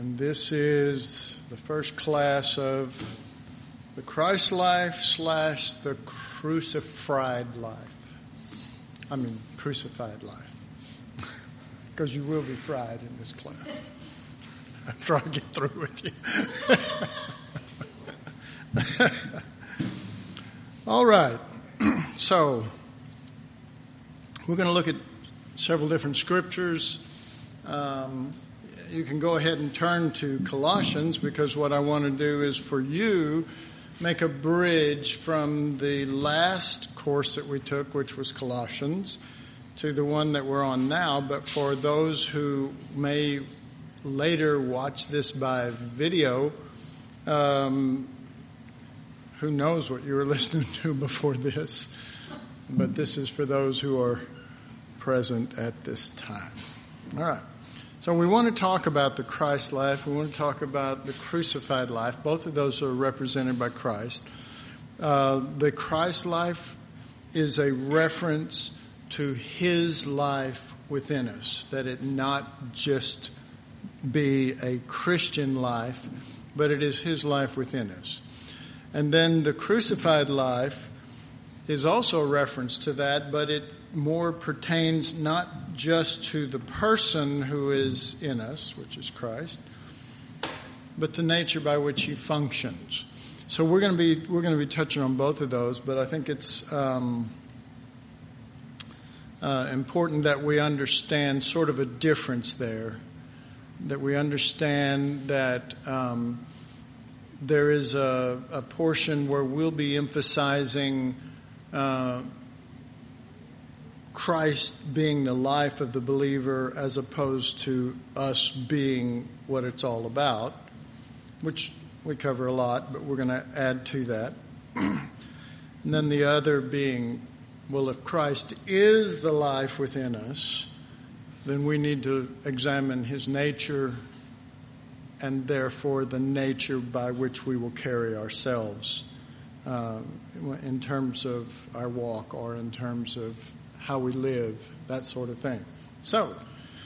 And this is the first class of the Christ life / the crucified life. Crucified life. Because you will be fried in this class after I get through with you. All right. So, we're going to look at several different scriptures. You can go ahead and turn to Colossians, because what I want to do is for you make a bridge from the last course that we took, which was Colossians, to the one that we're on now. But for those who may later watch this by video, who knows what you were listening to before this, but this is for those who are present at this time. All right. So we want to talk about the Christ life. We want to talk about the crucified life. Both of those are represented by Christ. The Christ life is a reference to his life within us, that it not just be a Christian life, but it is his life within us. And then the crucified life is also a reference to that, but it more pertains not just to the person who is in us, which is Christ, but the nature by which he functions. So we're going to be touching on both of those, but I think it's important that we understand sort of a difference there, that we understand that there is a portion where we'll be emphasizing Christ being the life of the believer as opposed to us being what it's all about, which we cover a lot, but we're going to add to that. And then the other being, well, if Christ is the life within us, then we need to examine his nature and therefore the nature by which we will carry ourselves in terms of our walk or in terms of how we live, that sort of thing. So,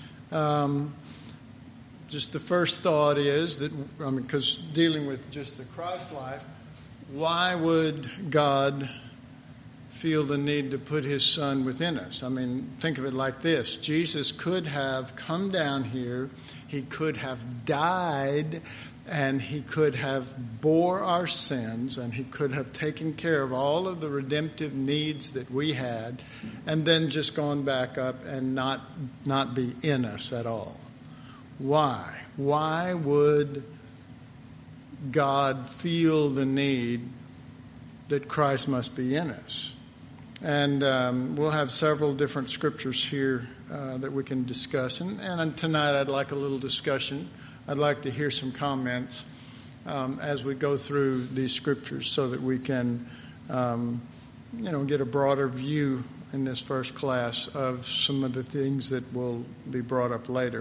just the first thought is that, because dealing with just the Christ life, why would God feel the need to put his Son within us? Think of it like this. Jesus could have come down here, he could have died, and he could have bore our sins, and he could have taken care of all of the redemptive needs that we had, and then just gone back up and not be in us at all. Why? Why would God feel the need that Christ must be in us? And we'll have several different scriptures here that we can discuss. And tonight I'd like a little discussion. I'd like to hear some comments as we go through these scriptures so that we can, get a broader view in this first class of some of the things that will be brought up later.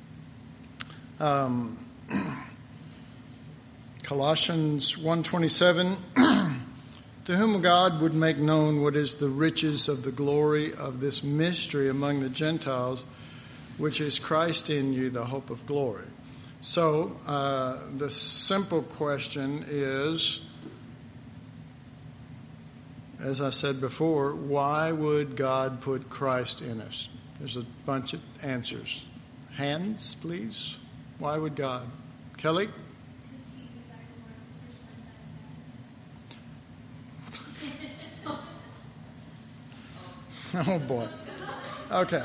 Colossians 1:27, to whom God would make known what is the riches of the glory of this mystery among the Gentiles, which is Christ in you, the hope of glory. So, the simple question is, as I said before, why would God put Christ in us? There's a bunch of answers. Hands, please. Why would God? Kelly? Oh, boy. Okay.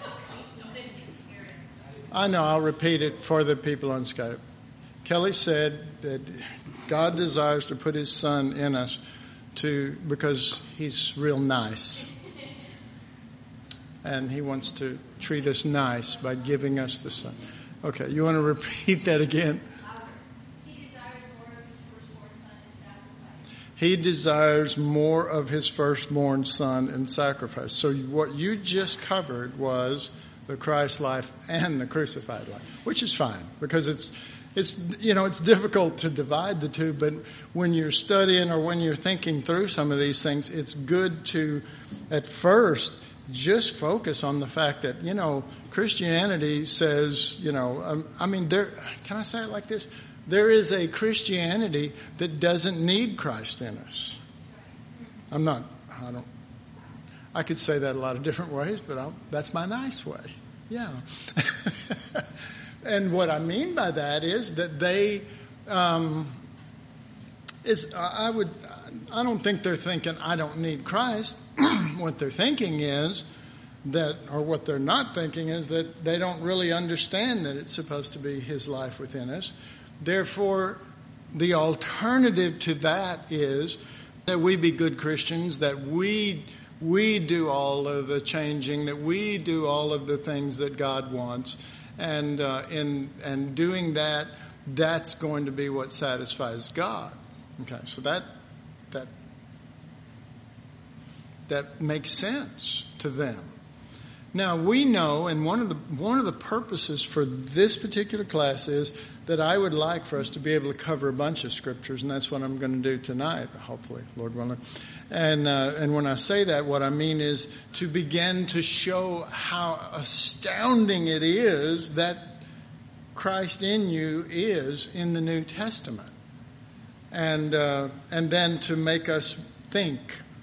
I know, I'll repeat it for the people on Skype. Kelly said that God desires to put his Son in us because he's real nice. And he wants to treat us nice by giving us the Son. Okay, you want to repeat that again? He desires more of his firstborn son in sacrifice. So what you just covered was the Christ life and the crucified life, which is fine because it's difficult to divide the two, but when you're studying or when you're thinking through some of these things, it's good to at first just focus on the fact that, Christianity says, there, can I say it like this? There is a Christianity that doesn't need Christ in us. I could say that a lot of different ways, but that's my nice way. Yeah. And what I mean by that is that they, I don't think they're thinking, I don't need Christ. What they're thinking is what they're not thinking is that they don't really understand that it's supposed to be His life within us. Therefore, the alternative to that is that we be good Christians, that we do all of the changing, that we do all of the things that God wants, and in doing that, that's going to be what satisfies God. Okay, so that makes sense to them. Now we know, and one of the purposes for this particular class is that I would like for us to be able to cover a bunch of scriptures, and that's what I'm going to do tonight, hopefully, Lord willing. And when I say that, what I mean is to begin to show how astounding it is that Christ in you is in the New Testament, and then to make us think,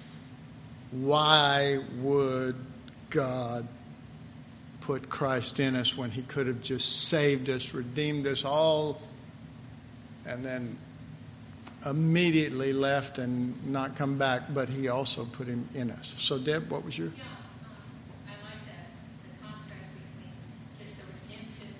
why would God put Christ in us when He could have just saved us, redeemed us all, and then immediately left and not come back, but He also put Him in us. So Deb, what was your... Yeah, I like that, the contrast between just a redemptive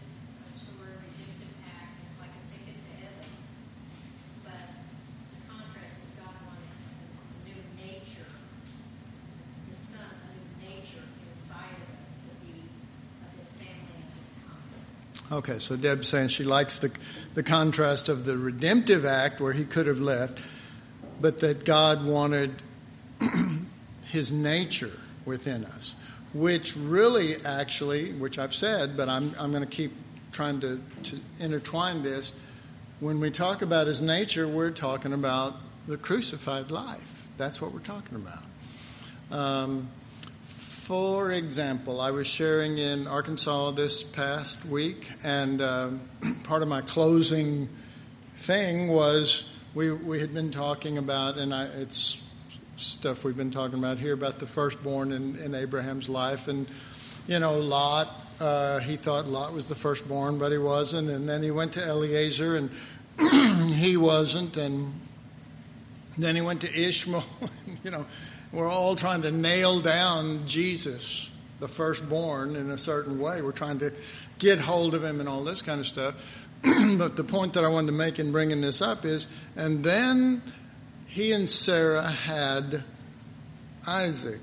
act, it's like a ticket to heaven, but the contrast is God wanted a new nature, the Son, a new nature inside of us to be of His family and His kind. Okay, so Deb's saying she likes the contrast of the redemptive act where He could have left, but that God wanted His nature within us, which really actually, which I've said, but I'm going to keep trying to intertwine this. When we talk about His nature, we're talking about the crucified life. That's what we're talking about. For example, I was sharing in Arkansas this past week, and part of my closing thing was we had been talking about, and it's stuff we've been talking about here, about the firstborn in Abraham's life. And, Lot, he thought Lot was the firstborn, but he wasn't. And then he went to Eliezer, and he wasn't. And then he went to Ishmael, We're all trying to nail down Jesus, the firstborn, in a certain way. We're trying to get hold of Him and all this kind of stuff. But the point that I wanted to make in bringing this up is, and then he and Sarah had Isaac.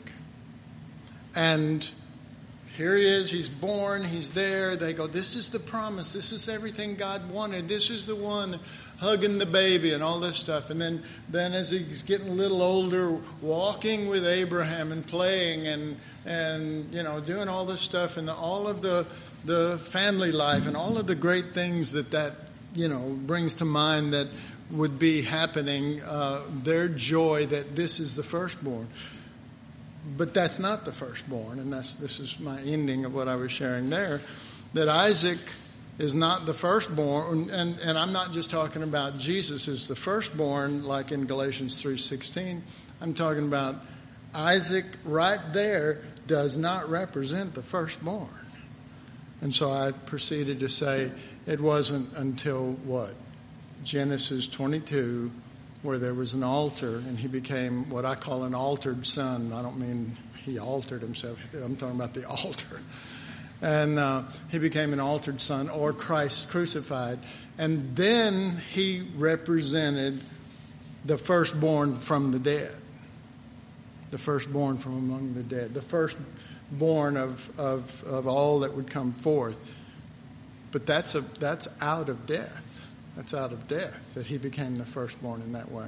And here he is, he's born, he's there. They go, this is the promise. This is everything God wanted. This is the one hugging the baby and all this stuff. And then as he's getting a little older, walking with Abraham and playing and doing all this stuff and all of the family life and all of the great things that brings to mind that would be happening, their joy that this is the firstborn. But that's not the firstborn, and this is my ending of what I was sharing there, that Isaac is not the firstborn, and I'm not just talking about Jesus as the firstborn like in Galatians 3:16. I'm talking about Isaac right there does not represent the firstborn. And so I proceeded to say it wasn't until what? Genesis 22, where there was an altar, and he became what I call an altered son. I don't mean he altered himself. I'm talking about the altar. And he became an altered son, or Christ crucified. And then he represented the firstborn from the dead. The firstborn from among the dead. The firstborn of all that would come forth. But that's out of death. That's out of death, that he became the firstborn in that way.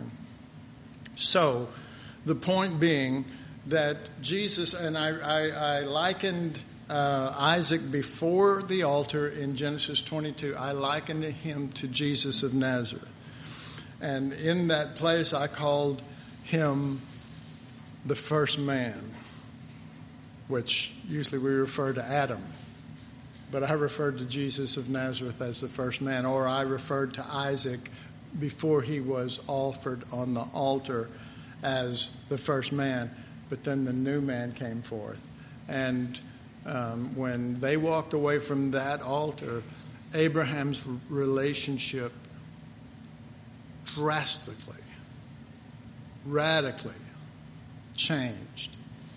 So, the point being that Jesus, and I likened Isaac before the altar in Genesis 22, I likened him to Jesus of Nazareth. And in that place, I called him the first man. which usually we refer to Adam. But I referred to Jesus of Nazareth as the first man, or I referred to Isaac before he was offered on the altar as the first man. But then the new man came forth. And when they walked away from that altar, Abraham's relationship drastically, radically changed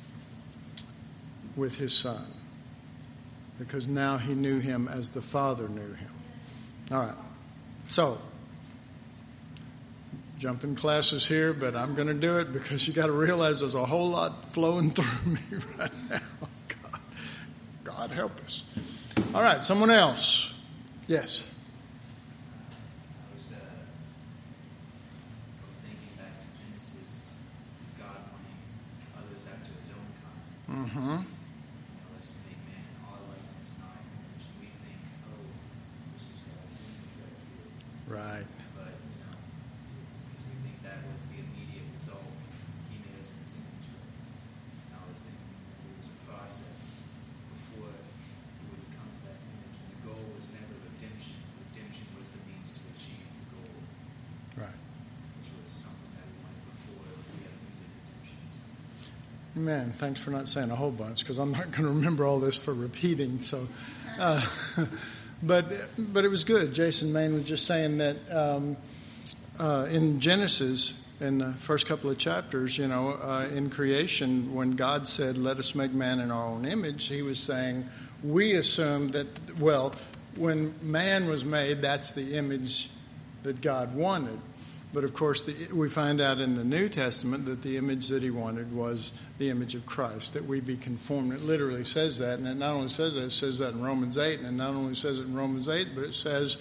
with his son, because now he knew him as the Father knew him. All right. So, jumping classes here, but I'm going to do it because you got to realize there's a whole lot flowing through me right now. God help us. All right, someone else. Yes. I was thinking back to Genesis, God wanting others after his own kind. Mm-hmm. Let's make man in our likeness and our image. And we think, oh, this is God's image right here. Right. But, because we think that was the immediate result. He made us in his image. And I was thinking it was a process before we would come to that image. And the goal was never redemption. Redemption was the means to achieve the goal, Right. which was something that we wanted before we had needed redemption. Man, thanks for not saying a whole bunch, because I'm not going to remember all this for repeating. So, but it was good. Jason Main was just saying that in Genesis, in the first couple of chapters, in creation, when God said, "Let us make man in our own image," He was saying, we assumed that, when man was made, that's the image that God wanted. But of course, we find out in the New Testament that the image that He wanted was the image of Christ, that we be conformed. It literally says that, and it not only says that, it says that in Romans 8, and it not only says it in Romans 8, but it says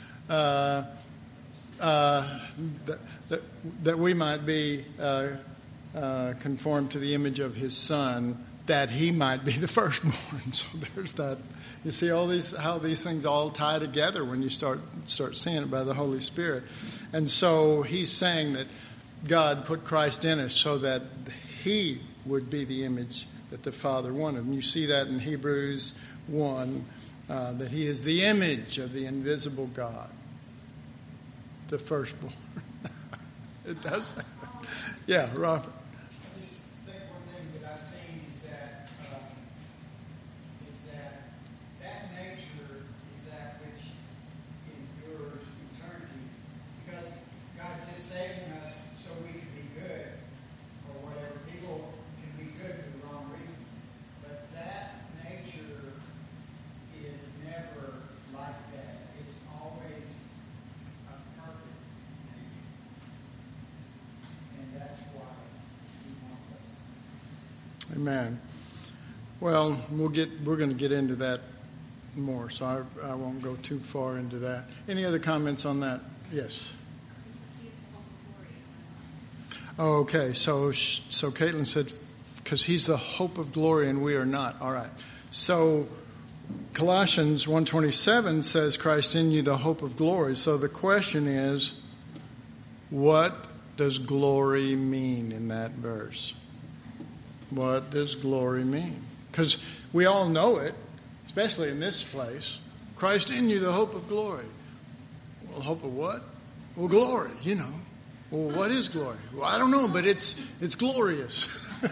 that we might be conformed to the image of His Son, that He might be the firstborn. So there's that. You see how these things all tie together when you start seeing it by the Holy Spirit. And so He's saying that God put Christ in us so that He would be the image that the Father wanted. And you see that in Hebrews 1, that He is the image of the invisible God, the firstborn. It does that. Yeah, Robert. I just think one thing that I've seen is that nature is that which endures eternity. Because God just saving us so we can be good or whatever. People can be good for the wrong reasons. But that nature is never like that. It's always a perfect nature. And that's why He wants us. Amen. Well, we're going to get into that more, so I won't go too far into that. Any other comments on that? Yes. Okay, so Caitlin said, because He's the hope of glory and we are not. All right. So Colossians 1:27 says, Christ in you, the hope of glory. So the question is, what does glory mean in that verse? What does glory mean? Because we all know it, especially in this place. Christ in you, the hope of glory. Well, hope of what? Well, glory, Well, what is glory? Well, I don't know, but it's glorious.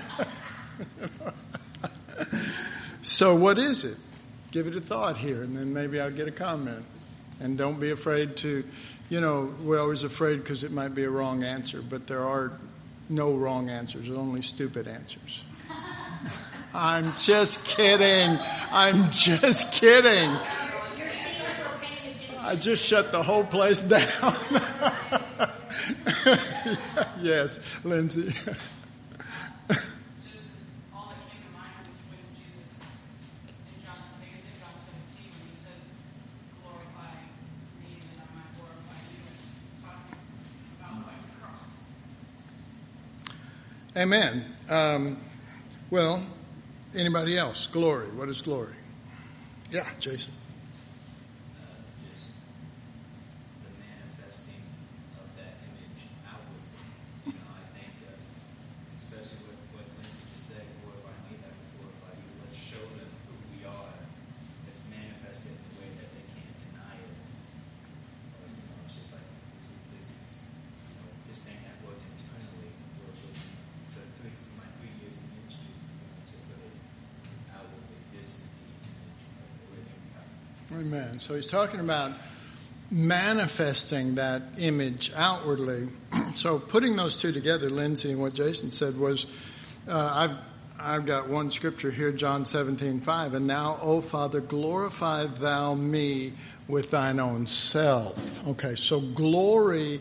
So what is it? Give it a thought here, and then maybe I'll get a comment. And don't be afraid to, we're always afraid because it might be a wrong answer, but there are no wrong answers, only stupid answers. I'm just kidding. I just shut the whole place down. Yes, Lindsay. Just all that came to mind was when Jesus, in John 17, when He says, glorify me that I might glorify you. He's talking about like the cross. Amen. Well, anybody else? Glory. What is glory? Yeah, Jason. Just the manifesting of that image outward. I think, especially what Lindsay just said, glorify me, that would glorify you. Amen. So he's talking about manifesting that image outwardly. So putting those two together, Lindsay, and what Jason said was, I've got one scripture here, John 17:5. And now, O Father, glorify thou me with thine own self. Okay, so glory,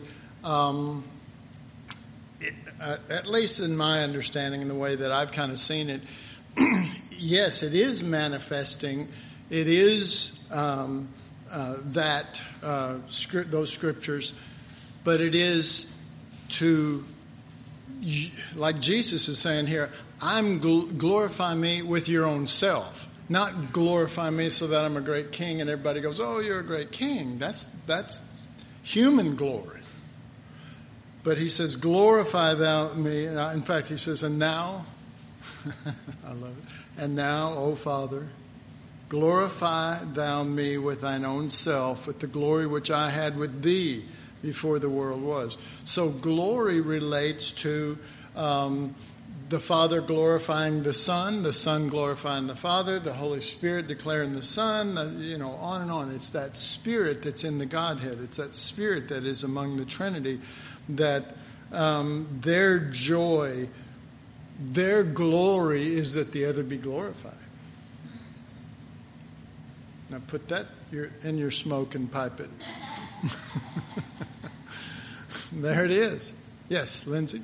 at least in my understanding and the way that I've kind of seen it, yes, it is manifesting. It is those scriptures, but it is to, like Jesus is saying here, glorify me with your own self, not glorify me so that I'm a great king and everybody goes, oh, you're a great king. That's human glory. But he says, glorify thou me. In fact, he says, and now, I love it. And now, O Father, glorify thou me with thine own self, with the glory which I had with thee before the world was. So glory relates to the Father glorifying the Son glorifying the Father, the Holy Spirit declaring the Son, on and on. It's that Spirit that's in the Godhead. It's that Spirit that is among the Trinity, that their joy, their glory is that the other be glorified. Now put that in your smoke and pipe it. There it is. Yes, Lindsay.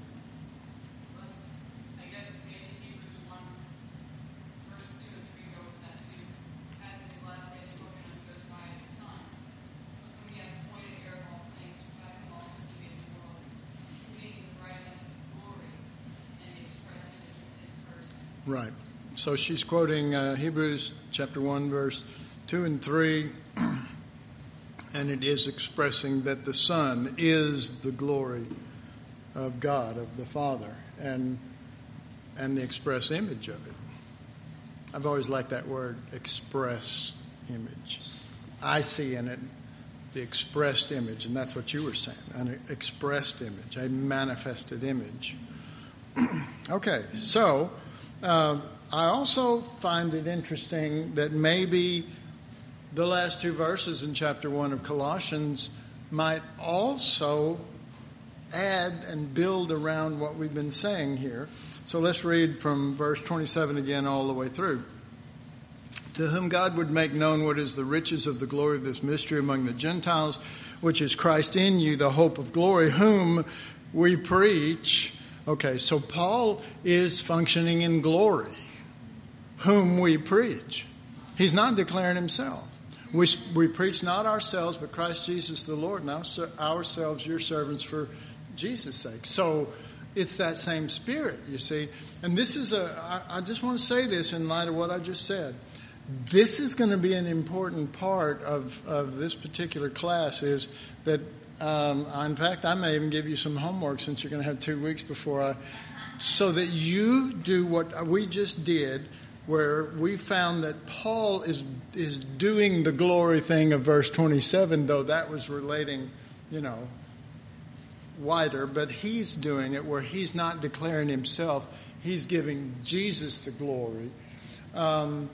I get Hebrews 1, verses 2 and 3 go with that too. Hath in his last day spoken unto us by his Son, whom he hath appointed heir of all things, by whom also he made the worlds, being the brightness of glory and the express image of his person. Right. So she's quoting Hebrews chapter 1, verse 2 and 3, and it is expressing that the Son is the glory of God, of the Father, and the express image of it. I've always liked that word, express image. I see in it the expressed image, and that's what you were saying, an expressed image, a manifested image. Okay, so I also find it interesting that maybe the last two verses in chapter 1 of Colossians might also add and build around what we've been saying here. So let's read from verse 27 again all the way through. To whom God would make known what is the riches of the glory of this mystery among the Gentiles, which is Christ in you, the hope of glory, whom we preach. Okay, so Paul is functioning in glory, whom we preach. He's not declaring himself. We preach not ourselves, but Christ Jesus the Lord, and ourselves your servants for Jesus' sake. So it's that same Spirit, you see. And this is I just want to say this in light of what I just said. This is going to be an important part of this particular class, is that, in fact, I may even give you some homework since you're going to have 2 weeks so that you do what we just did, where we found that Paul is doing the glory thing of verse 27, though that was relating, wider, but he's doing it where he's not declaring himself. He's giving Jesus the glory. And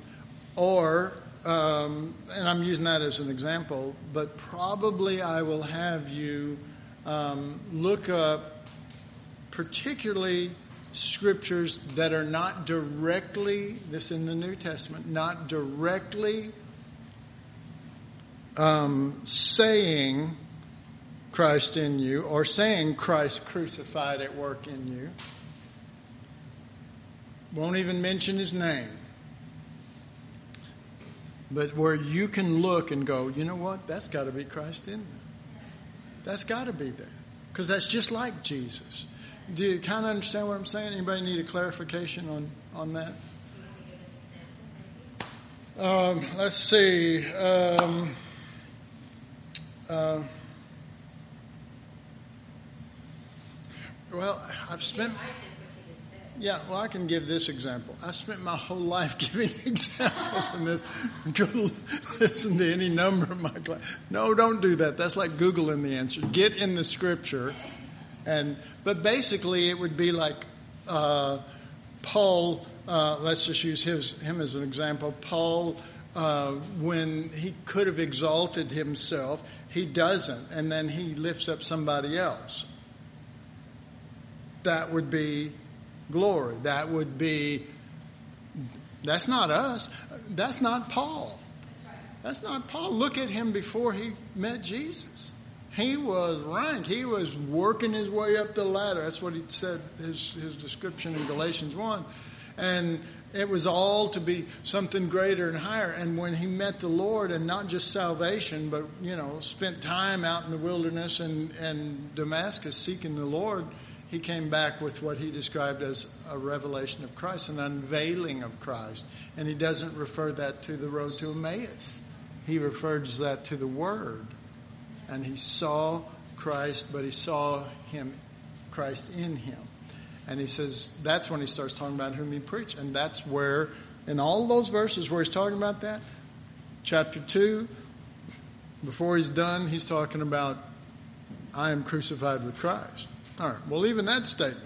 I'm using that as an example, but probably I will have you look up particularly scriptures that are not directly, this in the New Testament, not directly saying Christ in you or saying Christ crucified at work in you. Won't even mention his name. But where you can look and go, you know what? That's got to be Christ in there. That's got to be there. Because that's just like Jesus. Do you kind of understand what I'm saying? Anybody need a clarification on that? Let's see. Well, I've spent... Yeah, well, I can give this example. I spent my whole life giving examples in this. Go listen to any number of my class. No, don't do that. That's like Googling the answer. Get in the scripture. But basically it would be like Paul, let's just use him as an example. Paul when he could have exalted himself, he doesn't, and then he lifts up somebody else. That would be glory. That's not us. That's not Paul. That's not Paul. Look at him before he met Jesus. He was ranked. He was working his way up the ladder. That's what he said, his description in Galatians 1. And it was all to be something greater and higher. And when he met the Lord, and not just salvation, but, spent time out in the wilderness and Damascus seeking the Lord, he came back with what he described as a revelation of Christ, an unveiling of Christ. And he doesn't refer that to the road to Emmaus. He refers that to the Word. And he saw Christ, but he saw Christ in him. And he says, that's when he starts talking about whom he preached. And that's where, in all those verses where he's talking about that, chapter 2, before he's done, he's talking about, I am crucified with Christ. All right, well, even that statement.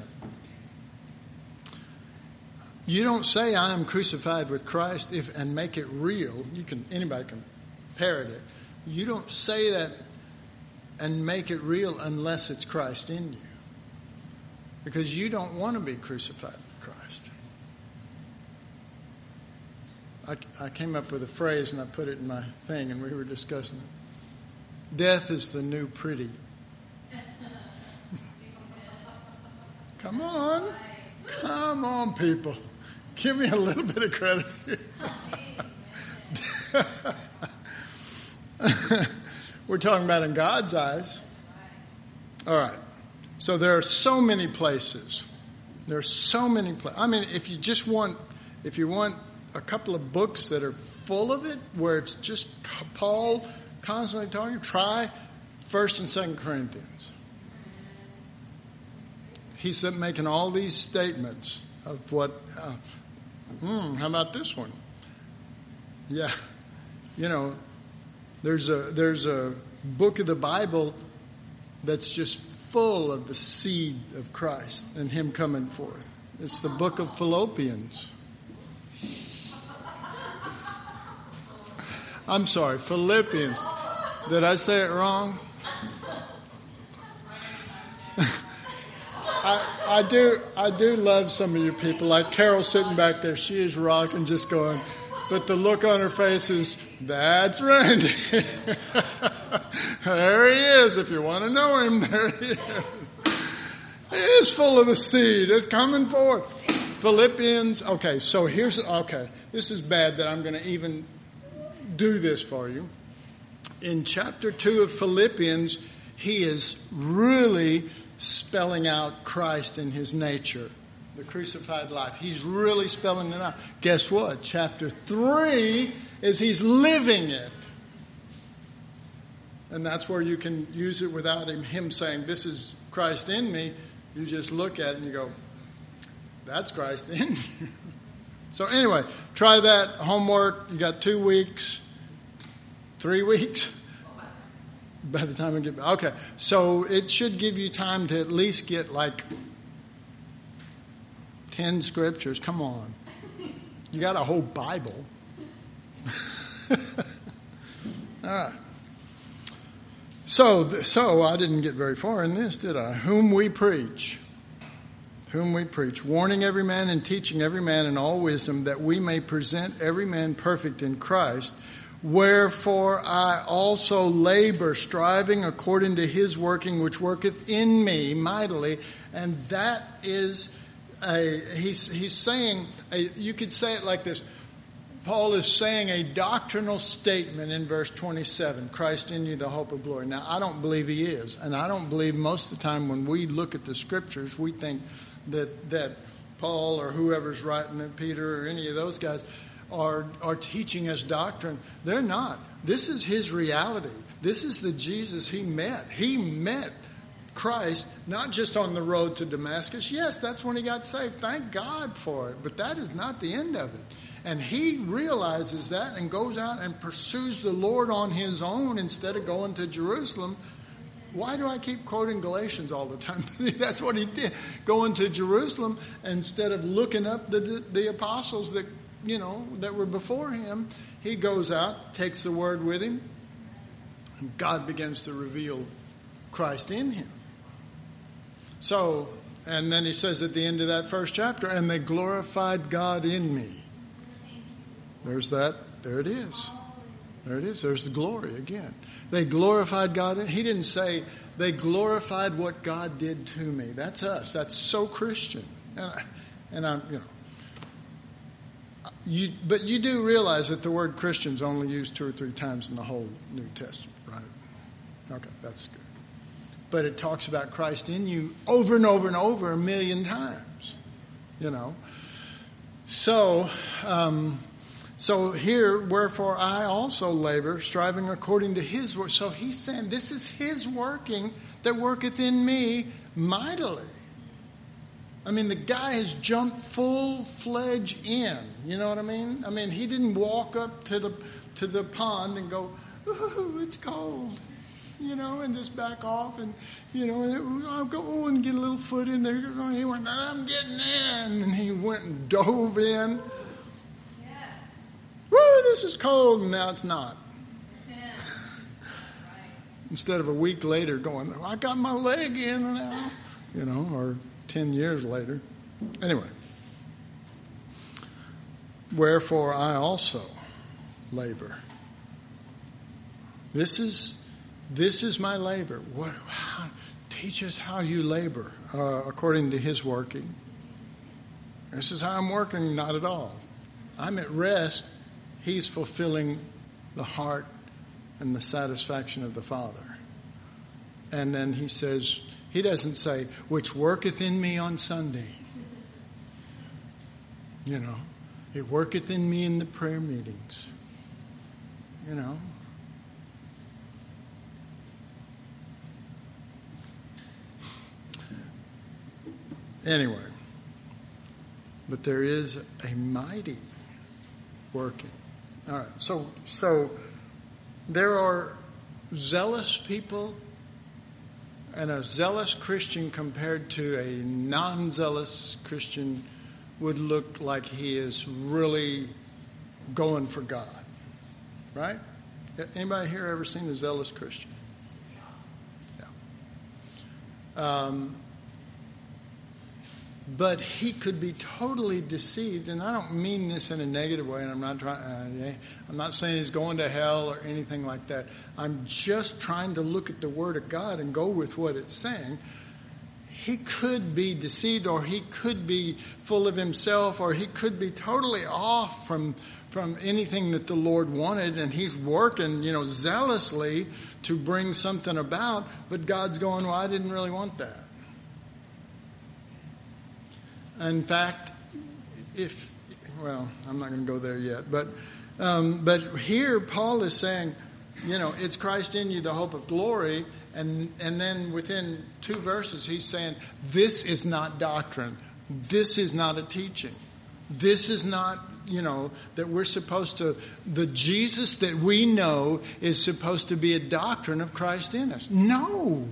You don't say I am crucified with Christ and make it real. Anybody can parrot it. You don't say that and make it real unless it's Christ in you. Because you don't want to be crucified with Christ. I came up with a phrase and I put it in my thing and we were discussing it. Death is the new pretty. Come on, people. Give me a little bit of credit here. We're talking about in God's eyes. All right. So there are so many places. I mean, if you want a couple of books that are full of it, where it's just Paul constantly talking, try 1st and 2nd Corinthians. He's making all these statements of what, how about this one? Yeah. There's a book of the Bible that's just full of the seed of Christ and him coming forth. It's the book of Philippians. I'm sorry, Philippians. Did I say it wrong? I do love some of you people. Like Carol sitting back there, she is rocking, just going. But the look on her face is, that's Randy. There he is. If you want to know him, there he is. He is full of the seed. It's coming forth. Philippians. Okay, so this is bad that I'm going to even do this for you. In chapter 2 of Philippians, he is really spelling out Christ in his nature, the crucified life. He's really spelling it out. Guess what? Chapter 3 is he's living it. And that's where you can use it without him saying, this is Christ in me. You just look at it and you go, that's Christ in you. So anyway, try that. Homework. You got 2 weeks, 3 weeks. By the time I get back. Okay, so it should give you time to at least get like 10 scriptures. Come on. You got a whole Bible. All right. So I didn't get very far in this, did I? Whom we preach, warning every man and teaching every man in all wisdom, that we may present every man perfect in Christ. Wherefore I also labor, striving according to his working, which worketh in me mightily. And that is he's saying, you could say it like this. Paul is saying a doctrinal statement in verse 27, Christ in you, the hope of glory. Now, I don't believe he is. And I don't believe most of the time when we look at the scriptures, we think that Paul or whoever's writing it, Peter or any of those guys, are teaching us doctrine. They're not. This is his reality. This is the Jesus he met. He met Christ not just on the road to Damascus. Yes, that's when he got saved. Thank God for it. But that is not the end of it. And he realizes that and goes out and pursues the Lord on his own instead of going to Jerusalem. Why do I keep quoting Galatians all the time? That's what he did. Going to Jerusalem instead of looking up the apostles that that were before him, he goes out, takes the word with him, and God begins to reveal Christ in him. So, and then he says at the end of that first chapter, and they glorified God in me. There's that. There it is. There it is. There's the glory again. They glorified God. He didn't say they glorified what God did to me. That's us. That's so Christian. And I'm, but you do realize that the word Christian's only used 2 or 3 times in the whole New Testament, right? Okay, that's good. But it talks about Christ in you over and over and over 1,000,000 times, So, so here, wherefore I also labor, striving according to his work. So he's saying this is his working that worketh in me mightily. I mean, the guy has jumped full-fledged in. You know what I mean? I mean, he didn't walk up to the pond and go, "Ooh, it's cold," and just back off and, I'll go and get a little foot in there. He went, "I'm getting in," and he went and dove in. Yes. Woo, this is cold, and now it's not. Right. Instead of a week later going, "I got my leg in now," or 10 years later. Anyway. Wherefore I also labor. This is my labor. Teach us how you labor according to his working. This is how I'm working. Not at all. I'm at rest. He's fulfilling the heart and the satisfaction of the Father. And then he says, he doesn't say, which worketh in me on Sunday. It worketh in me in the prayer meetings. Anyway, but there is a mighty working. All right, so there are zealous people, and a zealous Christian compared to a non-zealous Christian would look like he is really going for God, right? Anybody here ever seen a zealous Christian? Yeah. But he could be totally deceived, and I don't mean this in a negative way, and I'm not saying he's going to hell or anything like that. I'm just trying to look at the Word of God and go with what it's saying. He could be deceived, or he could be full of himself, or he could be totally off from anything that the Lord wanted, and he's working, zealously to bring something about, but God's going, well, I didn't really want that. In fact, I'm not going to go there yet, but here Paul is saying, it's Christ in you, the hope of glory, and then within 2 verses he's saying, this is not doctrine, this is not a teaching, this is not, that we're supposed to, the Jesus that we know is supposed to be a doctrine of Christ in us. No.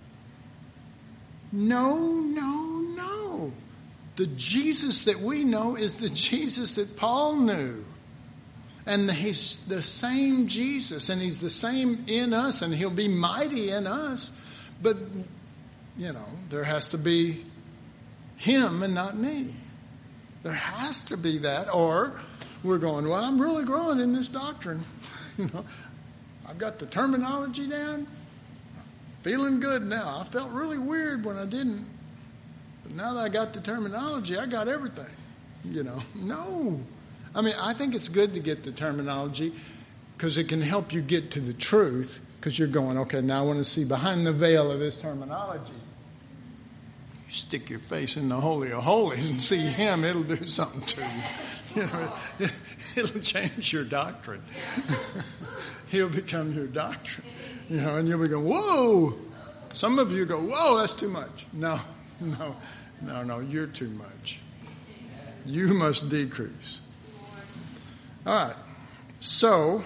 The Jesus that we know is the Jesus that Paul knew. And he's the same Jesus, and he's the same in us, and he'll be mighty in us. But, there has to be him and not me. There has to be that, or we're going, well, I'm really growing in this doctrine. I've got the terminology down. Feeling good now. I felt really weird when I didn't. But now that I got the terminology, I got everything. No. I mean, I think it's good to get the terminology because it can help you get to the truth, because you're going, okay, now I want to see behind the veil of this terminology. You stick your face in the Holy of Holies and see him, it'll do something to you. It'll change your doctrine. He'll become your doctrine. And you'll be going, whoa. Some of you go, whoa, that's too much. No, you're too much. You must decrease. All right. So,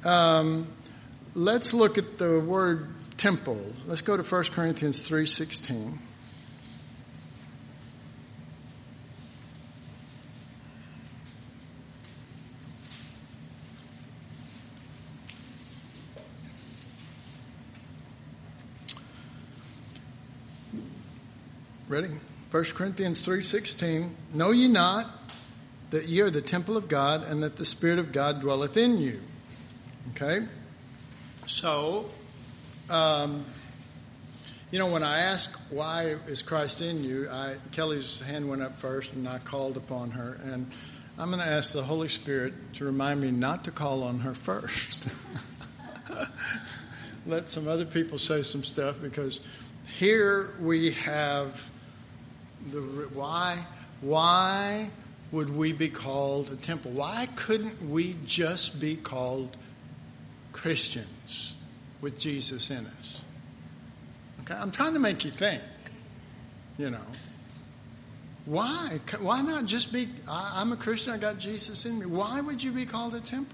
let's look at the word temple. Let's go to 1 Corinthians 3:16. Ready? 1 Corinthians 3:16. Know ye not that ye are the temple of God, and that the Spirit of God dwelleth in you? Okay? So, when I ask, why is Christ in you, Kelly's hand went up first, and I called upon her. And I'm going to ask the Holy Spirit to remind me not to call on her first. Let some other people say some stuff, because here we have the why would we be called a temple? Why couldn't we just be called Christians with Jesus in us? Okay, I'm trying to make you think. Why? Why not just be, I'm a Christian, I got Jesus in me. Why would you be called a temple?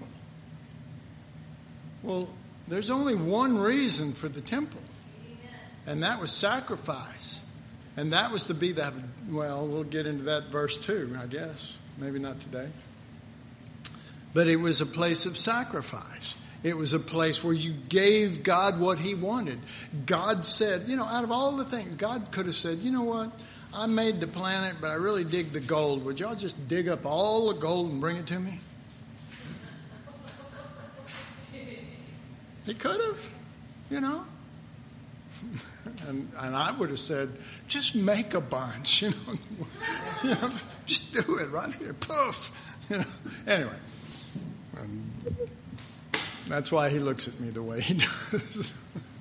Well, there's only one reason for the temple, and that was sacrifice. And that was to be that, we'll get into that verse too, I guess. Maybe not today. But it was a place of sacrifice. It was a place where you gave God what he wanted. God said, out of all the things, God could have said, you know what? I made the planet, but I really dig the gold. Would y'all just dig up all the gold and bring it to me? He could have, And I would have said, just make a bunch, just do it right here, poof, Anyway, that's why he looks at me the way he does.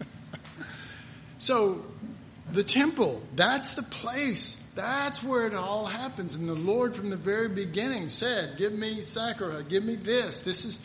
So, the temple, that's the place. That's where it all happens. And the Lord from the very beginning said, give me sacrifice, give me this. This is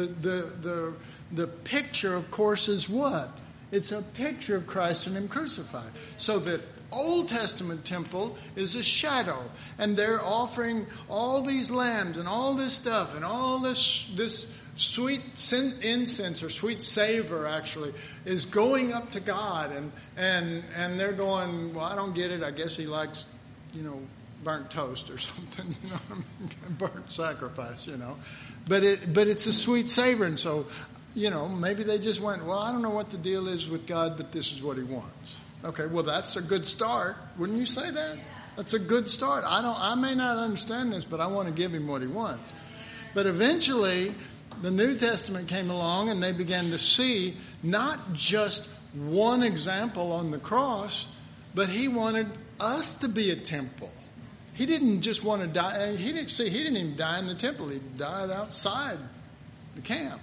the picture, of course, is what? It's a picture of Christ and him crucified. So the Old Testament temple is a shadow, and they're offering all these lambs and all this stuff and all this sweet incense, or sweet savor actually, is going up to God, and they're going, well, I don't get it. I guess he likes, burnt toast or something, burnt sacrifice, But it's a sweet savor, and so maybe they just went, well, I don't know what the deal is with God, but this is what he wants. Okay, well, that's a good start. Wouldn't you say that? That's a good start. I may not understand this, but I want to give him what he wants. But eventually, the New Testament came along, and they began to see not just one example on the cross, but he wanted us to be a temple. He didn't just want to die. He didn't even die in the temple. He died outside the camp.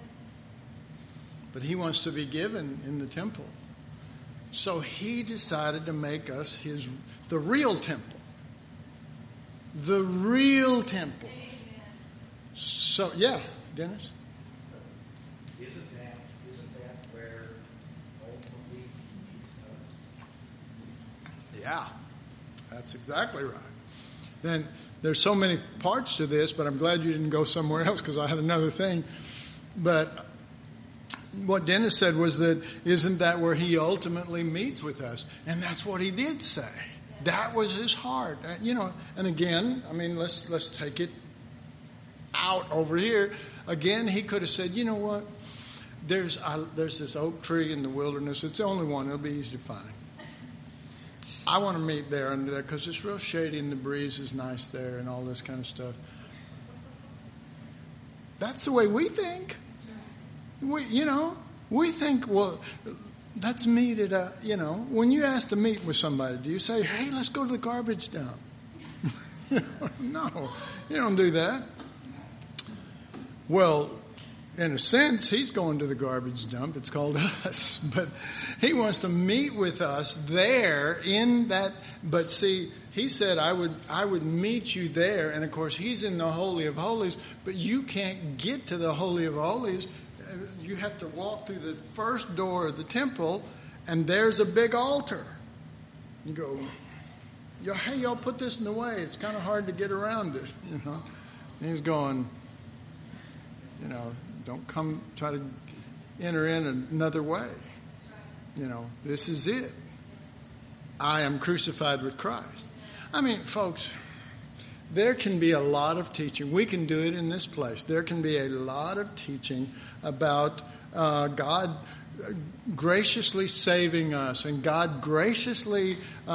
But he wants to be given in the temple. So he decided to make us the real temple. The real temple. So, yeah, Dennis? Isn't that where ultimately he meets us? Yeah, that's exactly right. Then there's so many parts to this, but I'm glad you didn't go somewhere else, because I had another thing. But what Dennis said was that, isn't that where he ultimately meets with us? And that's what he did say. That was his heart. And again, let's take it out over here. Again, he could have said, you know what? There's this oak tree in the wilderness. It's the only one. It'll be easy to find. I want to meet there under there because it's real shady and the breeze is nice there and all this kind of stuff. That's the way we think. We think, well, let's meet at when you ask to meet with somebody, do you say, hey, let's go to the garbage dump? No, you don't do that. Well, in a sense, he's going to the garbage dump. It's called us. But he wants to meet with us there in that. But see, he said, I would meet you there. And, of course, he's in the Holy of Holies. But you can't get to the Holy of Holies. You have to walk through the first door of the temple, and there's a big altar. You go, hey, y'all put this in the way. It's kind of hard to get around it, And he's going, don't come try to enter in another way. This is it. I am crucified with Christ. Folks, there can be a lot of teaching. We can do it in this place. There can be a lot of teaching about God graciously saving us and God graciously,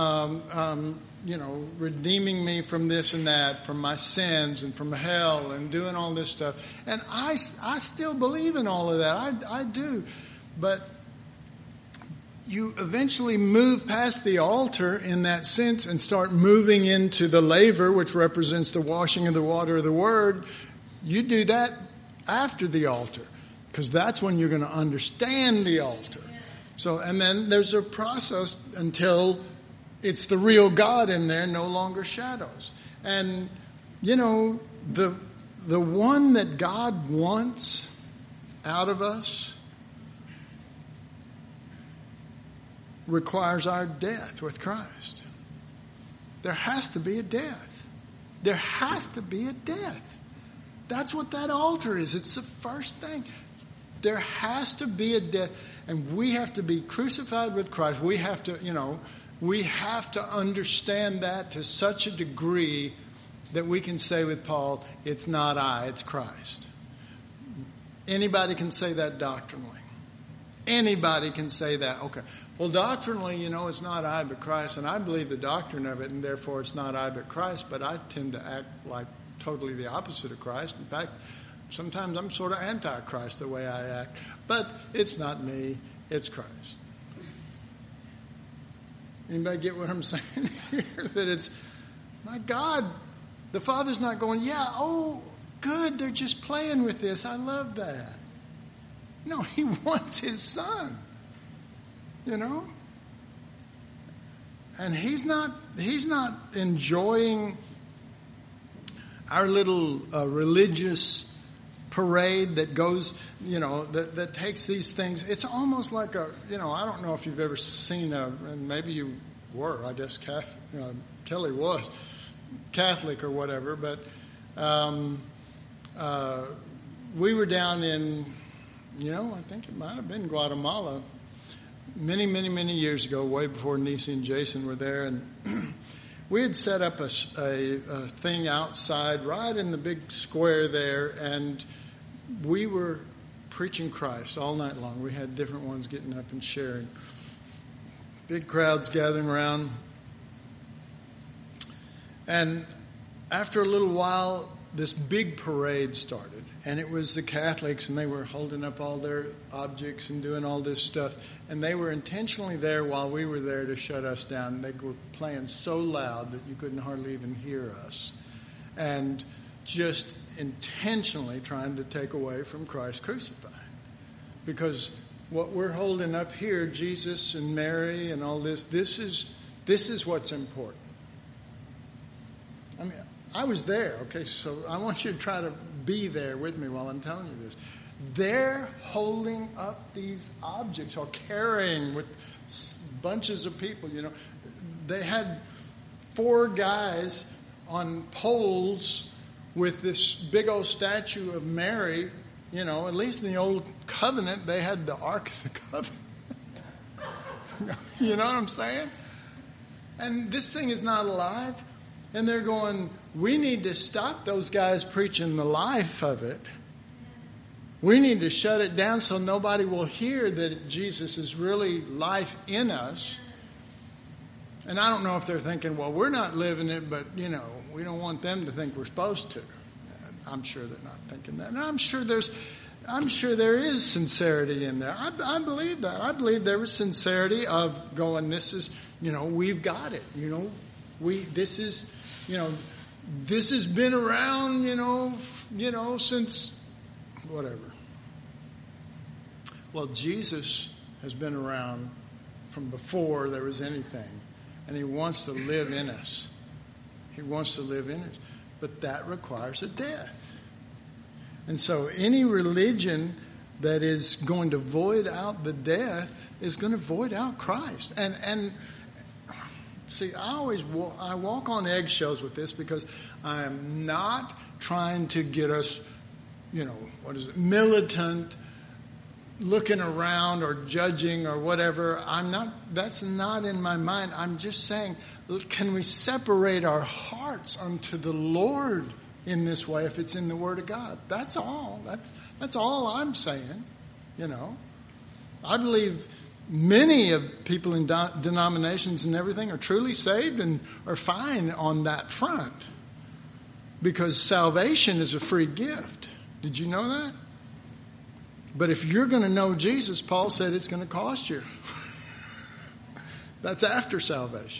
redeeming me from this and that, from my sins and from hell and doing all this stuff. And I still believe in all of that. I do. But you eventually move past the altar in that sense and start moving into the laver, which represents the washing of the water of the Word. You do that after the altar, because that's when you're going to understand the altar. So, and then there's a process until it's the real God in there, no longer shadows. And, the one that God wants out of us requires our death with Christ. There has to be a death. There has to be a death. That's what that altar is. It's the first thing. There has to be a death. And we have to be crucified with Christ. We have to, we have to understand that to such a degree that we can say with Paul, it's not I, it's Christ. Anybody can say that doctrinally. Anybody can say that. Okay. Well, doctrinally, it's not I but Christ, and I believe the doctrine of it, and therefore it's not I but Christ, but I tend to act like totally the opposite of Christ. In fact, sometimes I'm sort of anti-Christ the way I act. But it's not me, it's Christ. Anybody get what I'm saying here? That it's, my God, the Father's not going, good, they're just playing with this. I love that. No, He wants His Son. And He's not enjoying our little religious parade that goes, that takes these things. It's almost like I don't know if you've ever seen and maybe you were, I guess Kelly was Catholic or whatever, but we were down in, I think it might have been Guatemala many, many, many years ago, way before Nisi and Jason were there, and we had set up a thing outside right in the big square there, and we were preaching Christ all night long. We had different ones getting up and sharing. Big crowds gathering around. And after a little while, this big parade started. And it was the Catholics, and they were holding up all their objects and doing all this stuff. And they were intentionally there while we were there to shut us down. They were playing so loud that you couldn't hardly even hear us. And just intentionally trying to take away from Christ crucified. Because what we're holding up here, Jesus and Mary and all this is what's important. I mean, I was there, okay, so I want you to try to be there with me while I'm telling you this. They're holding up these objects or carrying with bunches of people, They had 4 guys on poles with this big old statue of Mary. At least in the Old Covenant, they had the Ark of the Covenant. You know what I'm saying? And this thing is not alive. And they're going, we need to stop those guys preaching the life of it. We need to shut it down so nobody will hear that Jesus is really life in us. And I don't know if they're thinking, well, we're not living it, but, we don't want them to think we're supposed to. And I'm sure they're not thinking that. And I'm sure there is sincerity in there. I believe that. I believe there was sincerity of going, this is, we've got it. This has been around, since whatever. Well, Jesus has been around from before there was anything, and He wants to live in us. He wants to live in us, but that requires a death. And so any religion that is going to void out the death is going to void out Christ. And see, I walk on eggshells with this because I am not trying to get us, militant, looking around or judging or whatever. That's not in my mind. I'm just saying, can we separate our hearts unto the Lord in this way if it's in the Word of God? That's all. That's all I'm saying, I believe many of people in denominations and everything are truly saved and are fine on that front. Because salvation is a free gift. Did you know that? But if you're going to know Jesus, Paul said it's going to cost you. That's after salvation.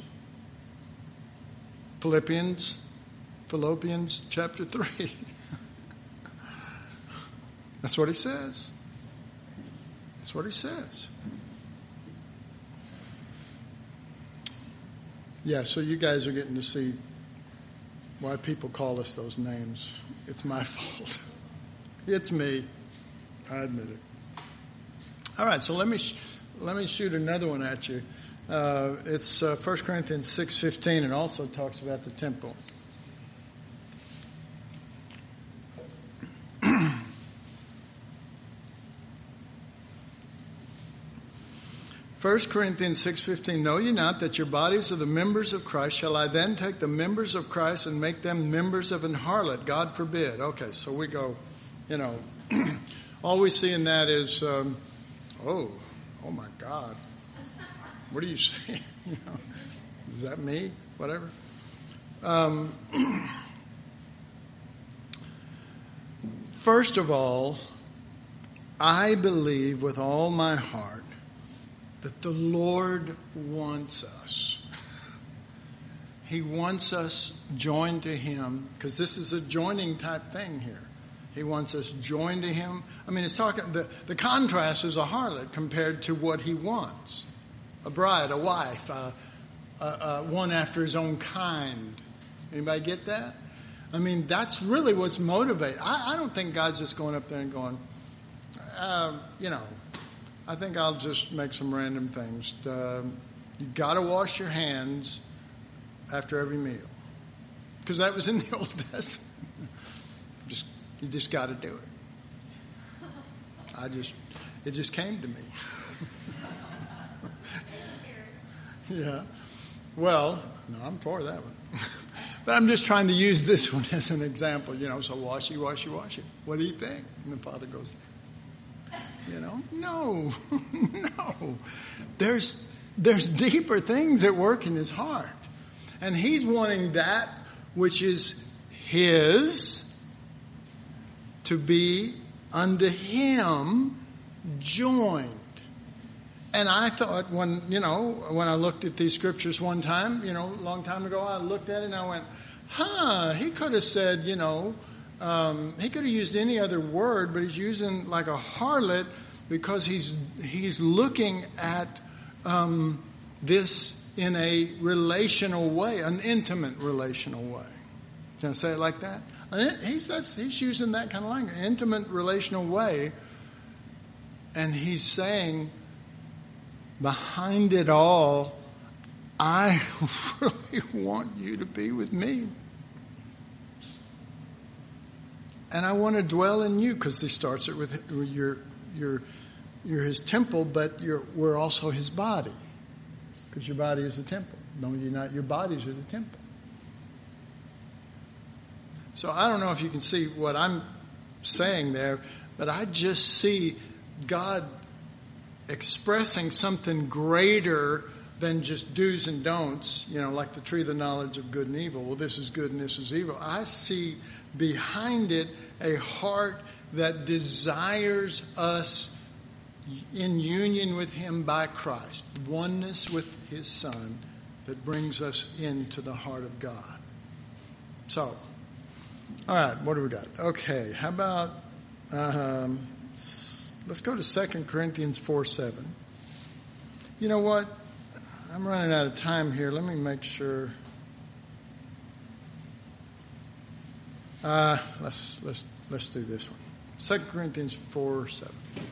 Philippians chapter 3. That's what he says. That's what he says. Yeah, so you guys are getting to see why people call us those names. It's my fault. It's me. I admit it. All right, so let me shoot another one at you. It's 1 Corinthians 6:15, and also talks about the temple. First Corinthians 6:15, know ye not that your bodies are the members of Christ? Shall I then take the members of Christ and make them members of an harlot? God forbid. Okay, so we go, all we see in that is, oh my God. What are you saying? Is that me? Whatever. First of all, I believe with all my heart that the Lord wants us. He wants us joined to Him, because this is a joining type thing here. He wants us joined to Him. I mean, it's talking, the contrast is a harlot compared to what He wants. A bride, a wife, one after His own kind. Anybody get that? I mean, that's really what's motivating. I don't think God's just going up there and going, I think I'll just make some random things. You got to wash your hands after every meal, because that was in the Old Testament. You just got to do it. It just came to me. Yeah. Well, no, I'm for that one. But I'm just trying to use this one as an example. So washy. What do you think? And the Father goes, no. There's deeper things at work in His heart. And He's wanting that which is His to be unto Him joined. And I thought when I looked at these scriptures one time, a long time ago, I looked at it and I went, he could have said, he could have used any other word, but he's using like a harlot because he's looking at this in a relational way, an intimate relational way. Can I say it like that? He's using that kind of language, intimate relational way, and he's saying, behind it all, I really want you to be with me. And I want to dwell in you, because he starts it with you're His temple, but we're also His body, because your body is the temple. Know ye not your bodies are the temple. So I don't know if you can see what I'm saying there, but I just see God expressing something greater than just do's and don'ts, like the tree of the knowledge of good and evil. Well, this is good and this is evil. I see behind it a heart that desires us in union with Him by Christ, oneness with His Son that brings us into the heart of God. So, all right, what do we got? Okay, how about, let's go to 2 Corinthians 4:7. You know what? I'm running out of time here. Let me make sure. Let's do this one. 2 Corinthians 4:7.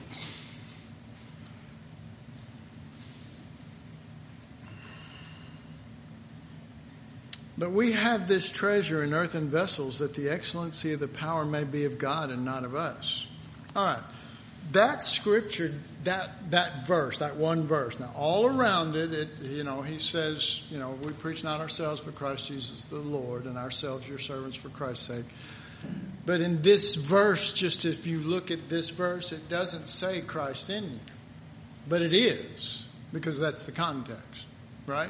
But we have this treasure in earthen vessels, that the excellency of the power may be of God and not of us. All right. That scripture, that verse, that one verse. Now, all around it, he says, we preach not ourselves, but Christ Jesus the Lord, and ourselves your servants for Christ's sake. But in this verse, just if you look at this verse, it doesn't say Christ in you. But it is, because that's the context, right?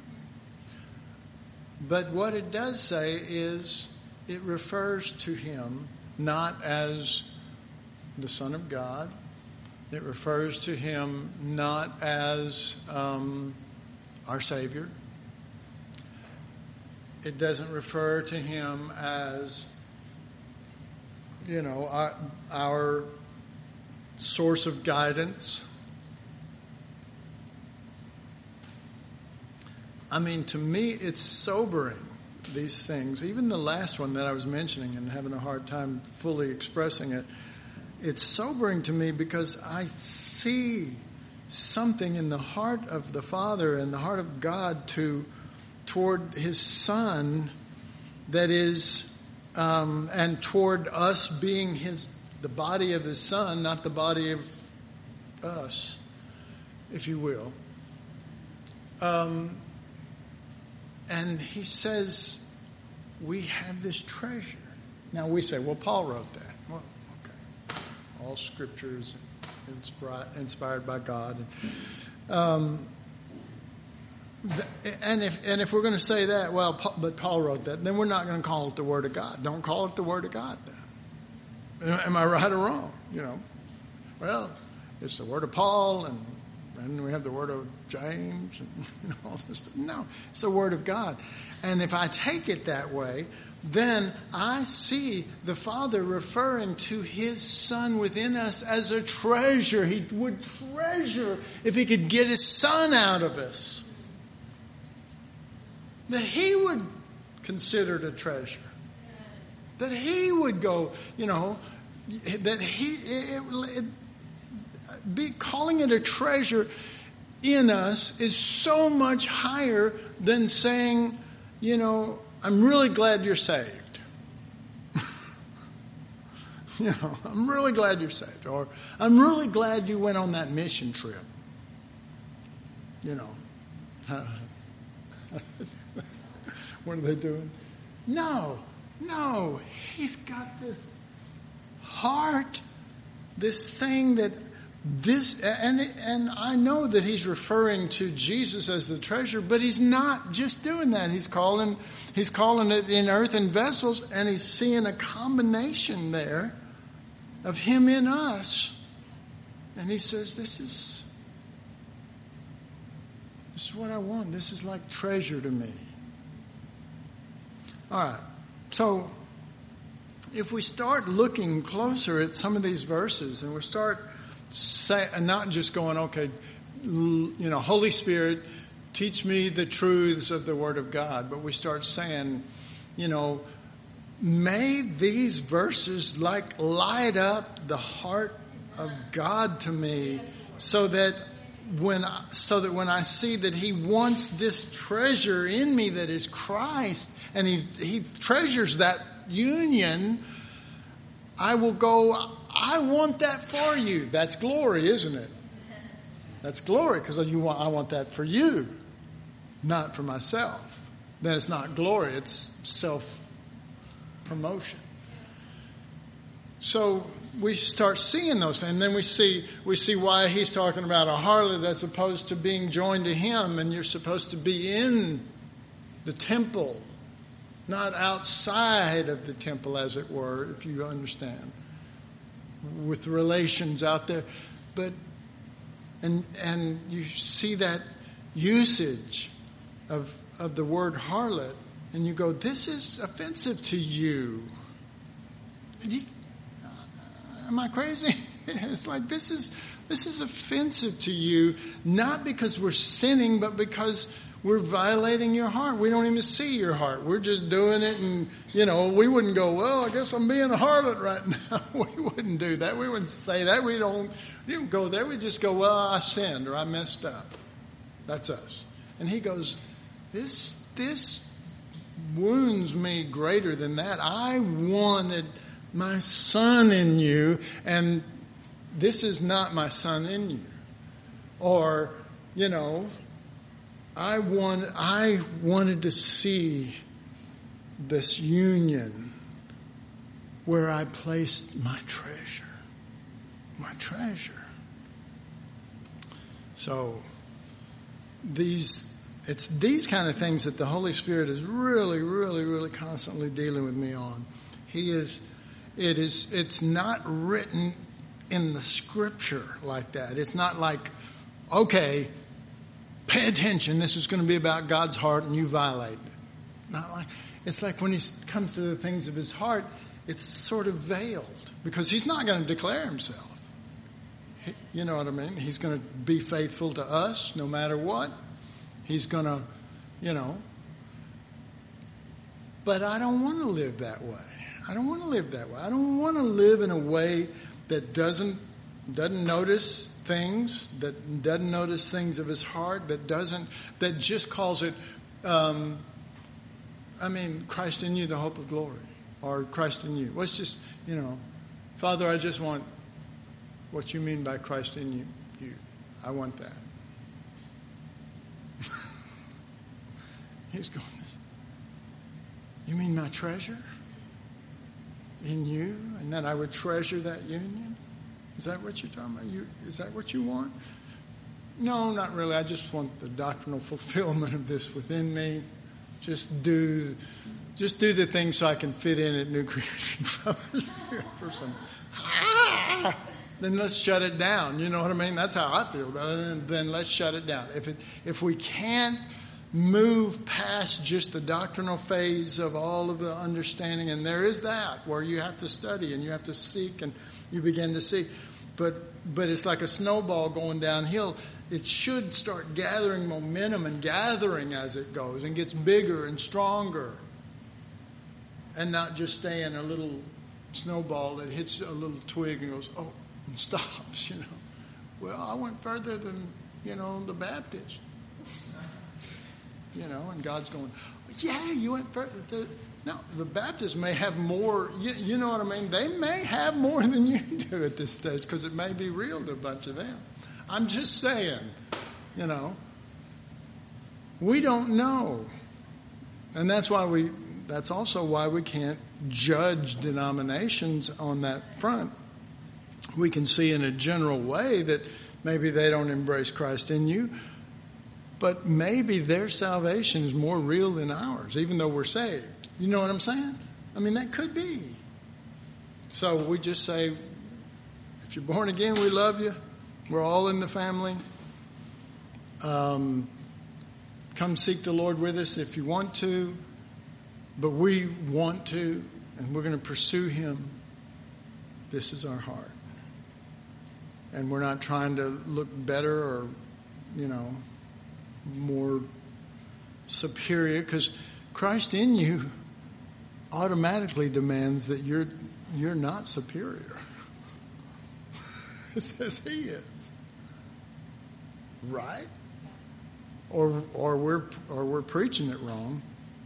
But what it does say is it refers to him not as the Son of God. It refers to him not as our Savior. It doesn't refer to him as, our source of guidance. I mean, to me, it's sobering, these things. Even the last one that I was mentioning and having a hard time fully expressing it, it's sobering to me because I see something in the heart of the Father and the heart of God toward his Son that is, and toward us being the body of his Son, not the body of us, if you will. And he says, we have this treasure. Now we say, well, Paul wrote that. Well, okay. All Scripture is inspired by God. And if we're going to say that, but Paul wrote that, then we're not going to call it the Word of God. Don't call it the Word of God then. Am I right or wrong? Well, it's the Word of Paul, and we have the Word of James and all this stuff. No, it's the Word of God. And if I take it that way, then I see the Father referring to his Son within us as a treasure. He would treasure if he could get his Son out of us. That he would consider it a treasure. That he would go, that calling it a treasure in us is so much higher than saying, I'm really glad you're saved. I'm really glad you're saved. Or I'm really glad you went on that mission trip. What are they doing? No. He's got this heart, this thing that and I know that he's referring to Jesus as the treasure, but he's not just doing that. He's calling it in earthen vessels, and he's seeing a combination there of him in us. And he says, this is what I want. This is like treasure to me. All right. So if we start looking closer at some of these verses, and we start not just going, okay, Holy Spirit, teach me the truths of the Word of God, but we start saying, may these verses light up the heart of God to me, so that when I see that he wants this treasure in me that is Christ, and he treasures that union, I will go, I want that for you. That's glory, isn't it? That's glory, because I want that for you, not for myself. Then it's not glory, it's self-promotion. So we start seeing those, and then we see why he's talking about a harlot as opposed to being joined to him, and you're supposed to be in the temple, not outside of the temple, as it were, if you understand, with relations out there. But and you see that usage of the word harlot, and you go, this is offensive to you. Am I crazy? It's like this is offensive to you, not because we're sinning, but because we're violating your heart. We don't even see your heart. We're just doing it, and we wouldn't go, well, I guess I'm being a harlot right now. We wouldn't do that. We wouldn't say that. You don't go there. We just go, well, I sinned or I messed up. That's us. And he goes, this wounds me greater than that. I wanted my Son in you, and this is not my Son in you. Or, I wanted to see this union where I placed my treasure. My treasure. So it's these kind of things that the Holy Spirit is really, really, really constantly dealing with me on. It's not written in the Scripture like that. It's not like, okay, pay attention, this is going to be about God's heart and you violate it. Not like, it's like when he comes to the things of his heart, it's sort of veiled because he's not going to declare himself. You know what I mean? He's going to be faithful to us no matter what. He's going to, but I don't want to live that way. I don't want to live that way. I don't want to live in a way that doesn't notice things, that doesn't notice things of his heart, that just calls it, Christ in you, the hope of glory, or Christ in you. Let's just, Father, I just want what you mean by Christ in you. I want that. He's going, you mean my treasure in you, and that I would treasure that union? Is that what you're talking about? Is that what you want? No, not really. I just want the doctrinal fulfillment of this within me. Just do the thing so I can fit in at New Creation Fellowship for some. Then let's shut it down. You know what I mean? That's how I feel about it. Then let's shut it down. If we can't move past just the doctrinal phase of all of the understanding, and there is that where you have to study and you have to seek and you begin to see, but it's like a snowball going downhill. It should start gathering momentum and gathering as it goes and gets bigger and stronger, and not just staying a little snowball that hits a little twig and goes, oh, and stops. Well, I went further than the Baptist. And God's going, yeah, you went further. No, the Baptists may have more, you know what I mean? They may have more than you do at this stage because it may be real to a bunch of them. I'm just saying, we don't know. And that's also why we can't judge denominations on that front. We can see in a general way that maybe they don't embrace Christ in you, but maybe their salvation is more real than ours, even though we're saved. You know what I'm saying? That could be. So we just say, if you're born again, we love you. We're all in the family. Come seek the Lord with us if you want to. But we want to, and we're going to pursue him. This is our heart. And we're not trying to look better or, more superior, because Christ in you automatically demands that you're not superior. It says he is, right? Or we're preaching it wrong.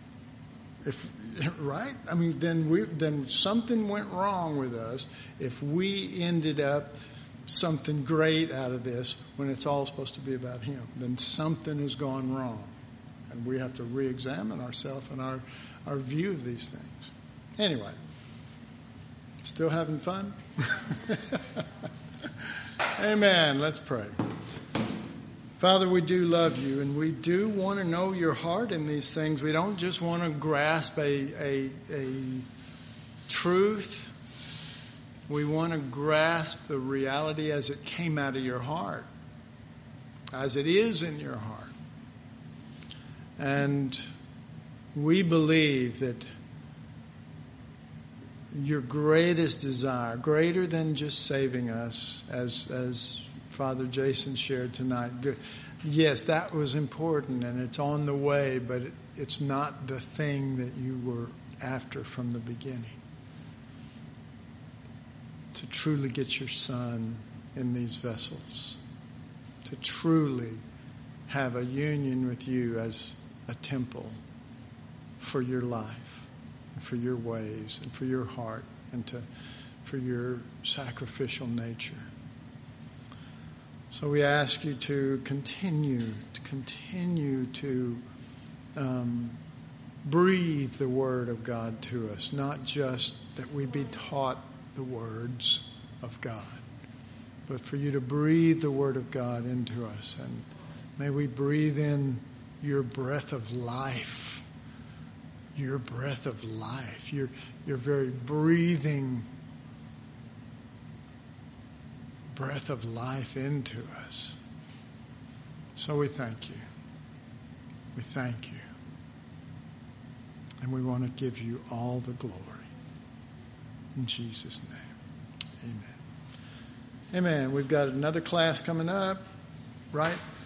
Right? Then something went wrong with us if we ended up something great out of this when it's all supposed to be about him. Then something has gone wrong. And we have to re-examine ourselves and our view of these things. Anyway, still having fun? Amen. Let's pray. Father, we do love you, and we do want to know your heart in these things. We don't just want to grasp a truth. We want to grasp the reality as it came out of your heart, as it is in your heart. And we believe that your greatest desire, greater than just saving us, as Father Jason shared tonight, yes, that was important and it's on the way, but it's not the thing that you were after from the beginning. To truly get your Son in these vessels, to truly have a union with you as a temple for your life, and for your ways, and for your heart, and for your sacrificial nature. So we ask you to continue to breathe the Word of God to us, not just that we be taught the words of God, but for you to breathe the Word of God into us. And may we breathe in your breath of life. Your breath of life. Your very breathing breath of life into us. So we thank you. We thank you. And we want to give you all the glory. In Jesus' name. Amen. Amen. We've got another class coming up, right?